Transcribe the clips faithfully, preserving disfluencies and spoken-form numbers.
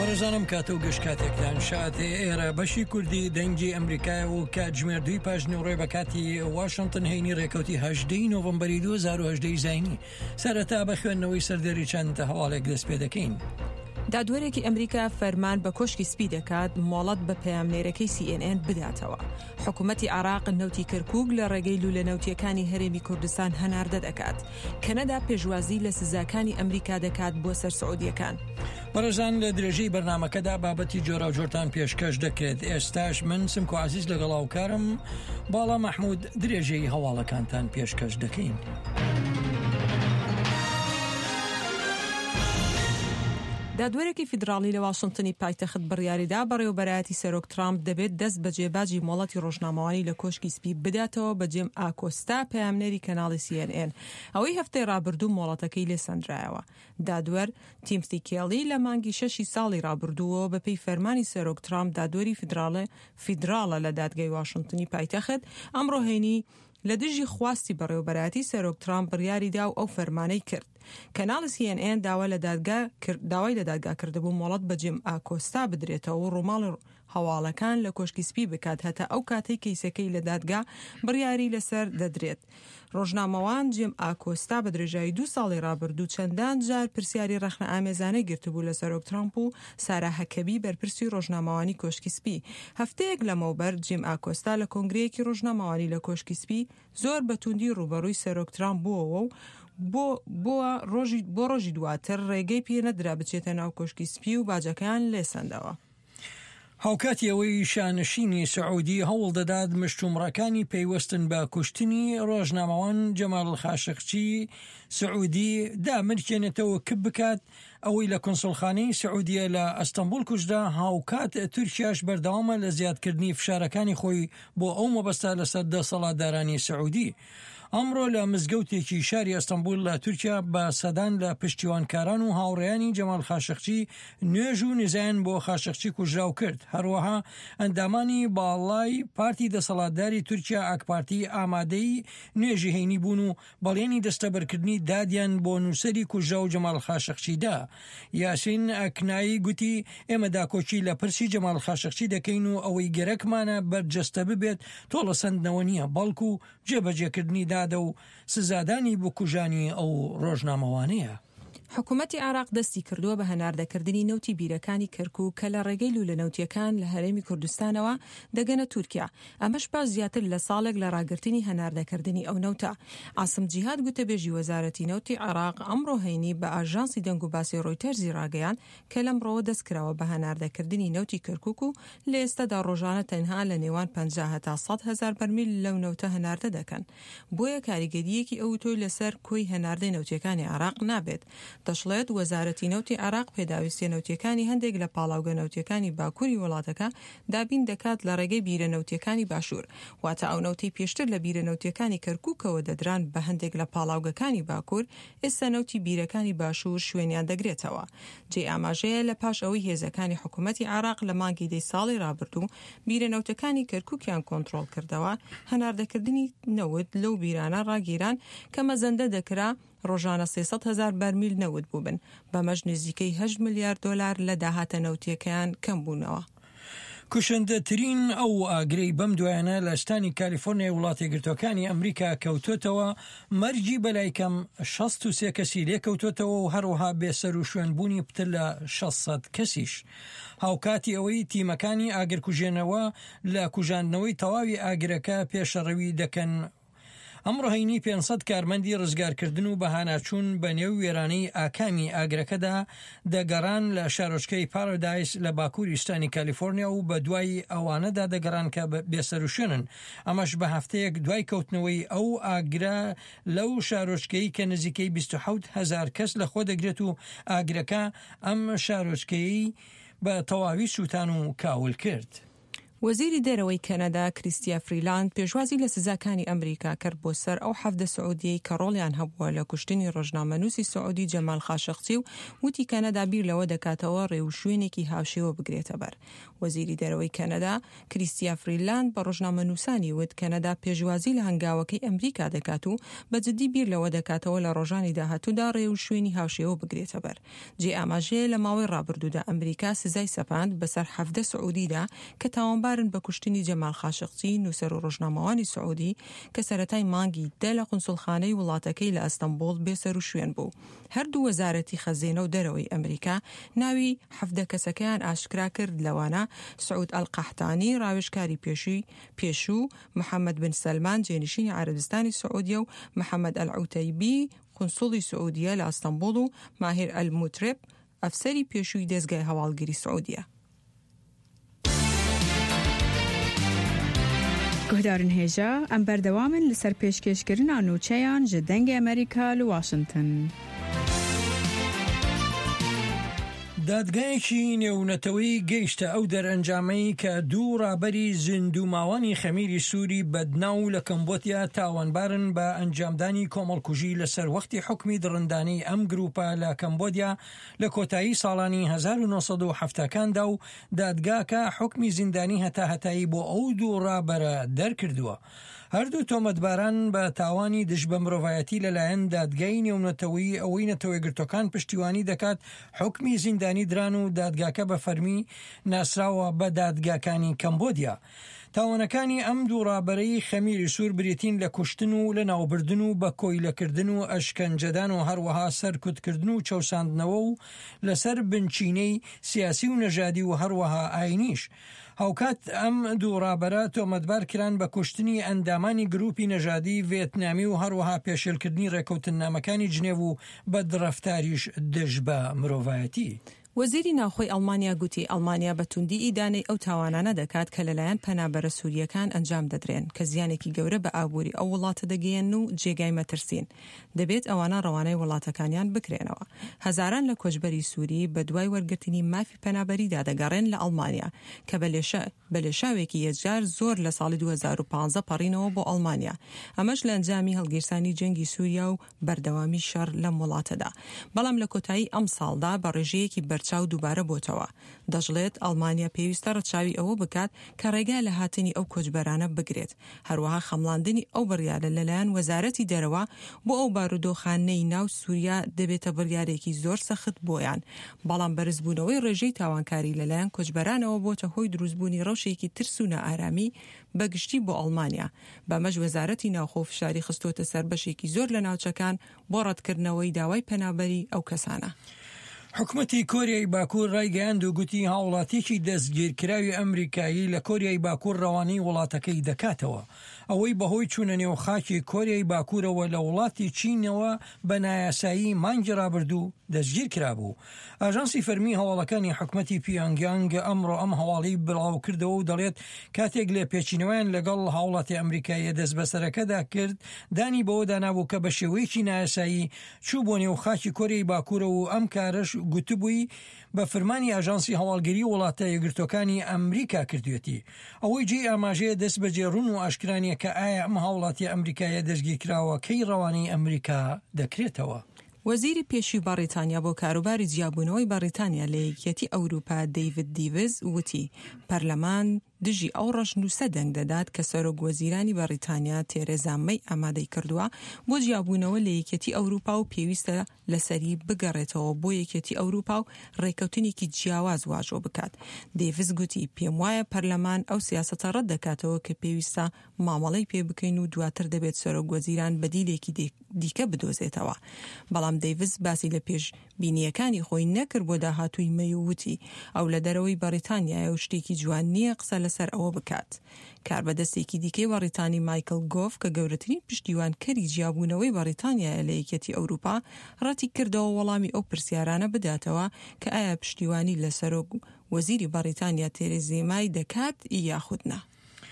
بەڕێزانم کاتە و گەشت کاتێکتان شاتێ ئێرە بەشی کوردی دەنگی ئەمریکای و کاتژمێر دوی پاژنەوەڕێ بە کاتی واشنگتن هەینی ڕێکەوتی هەژدەی نۆڤەمبەری دوو هەزار و هەژدە زاینی سەرەتا بە خوێندنەوەی سەردەری چەند هەواڵێک دەست پێ دەکەین. دادوەرێکی ئەمریکا فەرمان بە کۆشکی سپی دەکات مۆڵەت بە پەیامنێرەکەی سی ئێن ئێن بداتەوە. حکوومەتی عێراق نەوتی کەرکووک لە ڕێگەی لوولەنەوتیەکانی هەرێمی کوردستان هەناردە دەکات. کەنەدا پێشوازی لە سزاکانی ئەمریکا دەکات بۆ سەر سعودیەکان. بەڕێزان لە درێژەی بەرنامەکەدا بابەتی جۆرا و جۆرتان پێشکەش دەکرێت. ئێستاش من سمکۆ عزیز لەگەڵ هاوکارم باڵا مەحموود درێژەی هەواڵەکانتان پێشکەش دەکەین. دادوەرێکی فیدراڵی لە واشنگتنی پایتەخت بڕیاریدا بەڕێوەبەرایەتی سەرۆک ترامپ دەبێت دەست بە جێباجی مۆڵەتی ڕۆژنامەوانی لە کۆشکی سپی بداتەوە بە جێم ئاکۆستا پەیامنێری کەناڵی سی ئێن ئێن. ئەوەی هەفتەی ڕابردوو مۆڵەتەکەی لێ سەنجرایەوە. دادوەر تیمۆتی کێلی لە مانگی شەشی ساڵی ڕابردووەوە بەپێی فەرمانی سەرۆک ترامپ دادوەری فیدراڵە فیدراڵە لە دادگای واشنگتنی پایتەخت ئەمڕۆ هێنی لە دژی خواستی بەڕێوەبەرایەتی سەرۆک ترامپ بڕیاریدا و ئەو فەرمانەی کرد. کەناڵی سی ئێن ئێن داوا لە دادگا داوای لە دادگا کردبوو مۆڵەت بە جێم ئاکۆستا بدرێتەوە و ڕووماڵ هەواڵەکان لە کۆشکی سپی بکات هەتا ئەو کاتەی کەیسەکەی لە دادگا بڕیاری لەسەر دەدرێت. ڕۆژنامەوان جێم ئاکۆستا بە درێژایی دوو ساڵی ڕابردوو چەندان جار پرسیاری ڕەخنە ئامێزانەی گرتبوو لە سەرۆک ترامپ و سارا هەکەبی بەرپرسی ڕۆژنامەوانی کۆشکی سپی. هەفتەیەک لەمەوبەر جێم ئاکۆستا لە کۆنگرەیەکی ڕۆژنامەوانی لە کۆشکی سپی زۆر بەتوندی ڕوبەڕووی سەرۆک ترامپ بووەوە و بۆ بۆ ڕۆژی بۆ ڕۆژی دواتر ڕێگەی پێ نەدرا بچێتە ناو کۆشکی سپی و باجەکان لێسەندەوە. هاوکاتی ئەوەی شانشینی سعودی هەوڵ دەدات مشتومڕەکانی پەیوەستن بە کوشتنی ڕۆژنامەوان جەمال خاشقچی سعودی دامرکێنێتەوە کب بکات ئەوەی لە کۆنسڵخانەی سعودیە لە ئەستەمبول کوژدا. هاوکات تورکیاش بەردەوامە لە زیادکردنی فشارەکانی خۆی بۆ ئەو مەبەستە لەسەر دەسەڵاتدارانی سعودی. ئەمڕۆ لە مزگەوتێکی شاری ئەستەمبول لە تورکیا بە سەدان لە پشتیوانکاران و هاوڕێیانی جەمال خاشقچی نوێژ و نزان بۆ خاشقچی کوژراو کرد. هەروەها ئەندامانی باڵای پارتی دەسەڵاتداری تورکیا ئاکپارتی ئامادەی نوێژی هەینی بوون و بەڵێنی دەستەبەرکردنی دادیان بۆ نووسەری کوژراو جەمال خاشقچیدا. یاسین ئەکنایی گوتی ئێمە داکۆچی لە پرسی جەمال خاشقچی دەکەین و ئەوەی گەرەکمانە بەرجەستە ببێت تۆڵە سندنەوە نییە بەڵکو و جێبەجێکردنی دادە و سزادانی بۆ کوژانی ئەو ڕۆژنامەوانەیە. حکوومەتی عێراق دەستی کردووە بە هەناردەکردنی نەوتی بیرەکانی کەرکووک کە لە ڕێگەی لوولەنەوتیەکان لە هەرێمی کوردستانەوە دەگەنە تورکیا. ئەمەش پاش زیاتر لە ساڵێک لە ڕاگررتنی هەناردەکردنی ئەو نەوتە. عاسم جیهاد گوتەبێژی وەزارەتی نەوتی عێراق ئەمڕۆ هەینی بە ئاژانسی دەنگ و باسی ڕۆیتەرزی ڕاگەیان کە لەمڕۆوە دەستکراوە بە هەناردەکردنی نەوتی کەرکووک و لە ئێستادا ڕۆژانە تەنها لە نێوان پەنجا هەتا سەد هەزار بەرمیل لەو نەوتە هەناردە دەکەن. بۆیە کاریگەریەکی ئەو تۆی لەسەر کۆی هەناردەی نەوتیەکانی عێراق نابێت. دەشڵێت وەزارەتی نەوتی عێراق پێداویستیە نەوتیەکانی هەندێک لە پاڵاوگە نەوتیەکانی باکووری وڵاتەکە دابین دەکات لە ڕێگەی بیرە نەوتیەکانی باشوور. واتە ئەو نەوتی پێشتر لە بیرە نەوتیەکانی کەرکووکەوە دەدران بە هەندێک لە پاڵاوگەکانی باکوور ئێستا نەوتی بیرەکانی باشوور شوێنیان دەگرێتەوە. جێ ئاماژەیە لە پاش ئەوەی هێزەکانی حکوومەتی عێراق لە مانگی دەی ساڵی ڕابردوو بیرە نەوتەکانی کەرکووکیان کۆنتڕۆڵ کردەوە هەناردەکردنی نەوت لەو بیرانە ڕاگیران کە مەزەندە دەکرا ڕۆژانە سێسەد هەزار بەرمیل نەوت بووبن بەمەش نزیکەی هەشت ملیار دۆلار لە داهاتە نەوتیەکەیان کەم بوونەوە. کوشندەترین ئەو ئاگرەی بەم دوایانە لە شتانی کالیفۆرنیا وڵاتە یەکگرتووەکانی ئەمریکا کەوتوتەوە مەرجی بەلایکەم شەست و سێ کەسی لێکەوتوتەوە و هەروەها بێسەر و شوێنبوونی پتر لە شەشسەد کەسیش. هاوکاتی ئەوەی تیمەکانی ئاگرکوژێنەوە لە کوژاندنەوەی تەواوی ئاگرەکە پێشەڕەوی دەکەن. ئەمڕۆ هەینی پێنجسەد کارمەندی ڕزگارکردن و بەهاناچوون بە نێو وێرانەی ئاکامی ئاگرەکەدا دەگەڕان لە شارۆچکەی پارادایس لە باکووری شتانی کالیفۆرنیا و بە دوای ئەوانەدا دەگەڕان کە بێسەروشێنن. ئەمەش بە هەفتەیەک دوای کەوتنەوەی ئەو ئاگرە لەو شارۆچکەی کە نزیکەی بیست و حەوت هەزار کەس لەخۆ دەگرێت و ئاگرەکە ئەم شارۆچکەی بە تەواوی سووتان و کاول کرد. وەزیری دەرەوەی کەنەدا کریستیا فریلاند پێشوازی لە سزاکانی ئەمریکا کرد بۆ سەر ئەو حەفدە سعودیەی کە ڕۆڵیان هەبووە لە کوشتنی ڕۆژنامەنووسی سعودی جەمال خاشقچی و وتی کەنەدا بیر لەوە دەکاتەوە ڕێوشوێنێکی هاوشێوە بگرێتە بەر. وەزیری دەرەوەی کەنەدا کریستیا فریلاند بە ڕۆژنامەنووسانی وت کەنەدا پێشوازی لە هەنگاوەکەی ئەمریکا دەکات و بەجددی بیر لەوە دەکاتەوە لە ڕۆژانی داهاتوودا ڕێوشوێنی هاوشێوە بگرێتە بەر. جێ ئاماژەیە لە ماوەی ڕابردوودا ئەمریکا سزای سەپاند بەسەر حەفدە سعودیدا کە تاوانبار بە کوشتنی جەمال خاشقچی نووسەر و ڕۆژنامەوانی سعودی کە سەرەتای مانگی دە لە قونسڵخانەی وڵاتەکەی لە ئەستەمبوڵ بێسەر و شوێن بوو. هەردوو وەزارەتی خەزینە و دەرەوەی ئەمریکا ناوی حەفدە کەسەکەیان ئاشکرا کرد، لەوانە سعود ئەلقەحتانی ڕاوێژکاری پێشووی پێشوو، محەممەد بن سەلمان جێنشینی عەرەبستانی سعودیە و محەممەد ئەلعوتەیبی قونسوڵی سعودیە لە ئەستەمبوڵ و ماهیر ئەلموترب ئەفسەری پێشووی دەزگای هەواڵگیری سعودیە. گهدارن هێژە ئەم بەردەوامن لەسەر پێشکەشکردنا نوچەیان ji dengê ئەمریکا لە واشنگتن. دادگایەکی نێونەتەوەی گەیشتە ئەو دەرئەنجامەی کە دوو ڕابەری زیندوماوانی خەمیری سووری بەدناو لە کەمبۆدیا تاوانبارن بە ئەنجامدانی کۆمەڵکوژی لەسەر وەختی حکمی دڕندانەی ئەم گروپە لە کەمبۆدیا لە کۆتایی ساڵانی هەزار و نۆسەد و حەفتەکاندا و دادگاکە حکمی زیندانی هەتا هەتایی بۆ ئەو دوو ڕابەرە دەرکردووە. هەردوو تۆمەتباران بە تاوانی دژ بە مرۆڤایەتی لەلایەن دادگای نێونەتەوەی ئەوەی نەتەوەیەگرتوەکان پشتیوانی دەکات حکمی زیندانی دران و دادگاکە بە فەرمی ناسراوە بە دادگاکانی کەمبۆدیا. تاوانەکانی ئەم دوو ڕابەرەی خەمیری سوور بریتین لە کوشتن و لە ناوبردن و بە کۆیلەکردن و ئەشکەنجەدان و هەروەها سەرکوتکردن و چەوساندنەوە و لەسەر بنچینەی سیاسی و نەژادی و هەروەها ئاینیش. هاوکات ئەم دوو ڕابەرە تۆمەتبار کران بە کوشتنی ئەندامانی گروپی نەژادی ڤێتنامی و هەروەها پێشێلکردنی ڕێکەوتنامەکانی جنێڤ و بە درەفتاریش دژ بە مرۆڤایەتی. وەزیری ناوخۆی ئەڵمانیا گوتی ئەڵمانیا بە توندی ئیدانەی ئەو تاوانانە دەکات کە لەلایەن پەنابەرە سووریەکان ئەنجام دەدرێن کە زیانێکی گەورە بە ئابووری ئەو وڵاتە دەگەیەن و جێگای مەترسین. دەبێت ئەوانە ڕەوانەی وڵاتەکانیان بکرێنەوە. هەزاران لە کۆچبەری سووری بە دوای وەرگرتنی مافی پەنابەریدا دەگەڕێن لە ئەڵمانیا کە بە لێشاوێکی یەکجار زۆر لە ساڵی دوو هەزار و پانزە پەڕینەوە بۆ ئەڵمانیا. ئەمەش لە ئەنجامی هەڵگیرسانی جەنگی سووریا و بەردەوامی شەڕ لەم وڵاتەدا. بەڵام لە کۆتایی ئەم ساڵدا بە ڕێژەیەکی چاو دووبارە بۆتەوە. دەژڵێت ئەڵمانیا پێویستە ڕەچاوی ئەوە بکات کە ڕێگا لە هاتنی ئەو کۆچبەرانە بگرێت. هەروەها خەمڵاندنی ئەو بڕیارە لەلایەن وەزارەتی دەرەوە بۆ ئەو بارودۆخانەی ناو سووریا دەبێتە بڕیارێکی زۆر سەخت بۆیان. بەڵام بەرزبوونەوەی ڕێژەی تاوانکاری لەلایەن کۆچبەرانەوە بۆتە هۆی دروستبوونی ڕەوشێکی ترس و نائارامی بەگشتی بۆ ئەڵمانیا. بەمەش وەزارەتی ناوخۆ فشاری خستۆتە سەر بەشێکی زۆر لە ناوچەکان بۆ ڕەتکردنەوەی داوای پەنابەری ئەو کەسانە. حکومەتی کۆریای باکوور ڕایگەیاند و گوتی هاوڵاتێکی دەستگیرکراوی ئەمریکایی لە کۆریای باکوور ڕەوانەی وڵاتەکەی دەکاتەوە. ئەوەی بەهۆی چوونە نێو خاکی کۆریای باکوورەوە لە وڵاتی چینەوە بە نایاسایی مانگی ڕابردوو دەستگیر کرابوو. ئاژانسی فەرمی هەواڵەکانی حکومەتی پیانگیانگ ئەمڕۆ ئەم هەواڵی بڵاو کردەوە و دەڵێت کاتێک لێ پێچینەوەیان لەگەڵ هاوڵاتی ئەمریکایە دەست بەسەرەکەدا کرد دانی بەوە دانابوو کە بە شێوەیەکی نایاسایی چوو بۆ نێو خاکی کۆریای باکوورە و ئەم کارش گوتبووی بە فەرمانی ئاژانسی هەواڵگیری وڵاتە یەکگرتوەکانی ئەمریکا کردوێتی. ئەوەی جێ ئاماژەیە دەست بەجێ ڕوون و ئاشکرانیە کە ئایا ئەم هاوڵاتی ئەمریکایە دەستگیرکراوە کەی ڕەوانەی ئەمریکا دەکرێتەوە. وەزیری پێشووی بەریتانیا بۆ کاروباری جیابوونەوەی بەریتانیا لە یەکێتی ئەوروپا دەیڤد دیڤز وتی پەرلەمان دژی ئەو ڕەشنووسە دەنگ دەدات کە سەرۆکوەزیرانی بەریتانیا تێرێزا مەی ئامادەی کردووە بۆ جیابوونەوە لە یەکێتی ئەوروپا و پێویستە لەسەری بگەڕێتەوە بۆ یەکێتی ئەوروپا و ڕێکەوتنێکی جیاواز واژۆ بکات. دێڤز گوتی پێم وایە پەرلەمان ئەو سیاسەتە ڕەت دەکاتەوە کە پێویستە مامەڵەی پێ بکەین و دواتر دەبێت سەرۆکوەزیران بەدیلێکی دیکە بدۆزێتەوە. بەڵام دێڤز باسی لە پێش بینیەکانی خۆی نەکرد بۆ داهاتووی مەی و وتی ئەو لە دەرەوەی بەریتانیایە و شتێکی جوان نییە قسە لەسەر ئەوە بکات. کاربەدەستێکی دیکەی بەریتانی مایکل گۆف کە گەورەترین پشتیوانکەری جیابوونەوەی بەریتانیایە لە یەکێتی ئەوروپا ڕەتی کردەوە وەڵامی ئەو پرسیارانە بداتەوە کە ئایا پشتیوانی لە سەرۆک وەزیری بەریتانیا تێرێزا مەی دەکات یاخودنا.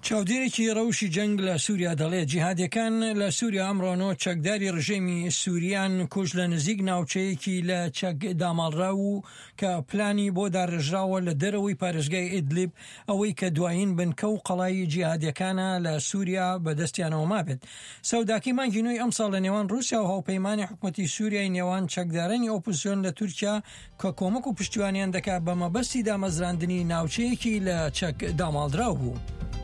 چاودێرێکی ڕەوشی جەنگ لە سووریا دەڵێ جیهادیەکان لە سووریا ئەمڕۆنەوە چەکداری ڕژێمی سووریان کوژ لە نزیک ناوچەیەکی لە چەک داماڵرا و کە پلانی بۆ داڕێژراوە لە دەرەوەی پارێزگای ئیدلیب ئەوەی کە دوایین بنکە و قەڵای جیهادیەکانە لە سووریا بەدەستیانەوە مابێت. سەوداکی مانگی نوێی ئەمساڵ لە نێوان رووسیا و هاوپەیمانی حکوومەتی سووریای نێوان چەکدارانی ئۆپۆزیسیۆن لە تورکیا کە کۆمەک و پشتیوانیان دەکات بە مەبەستی دامەزراندنی ناوچەیەکی لە چەک داماڵراو بوو.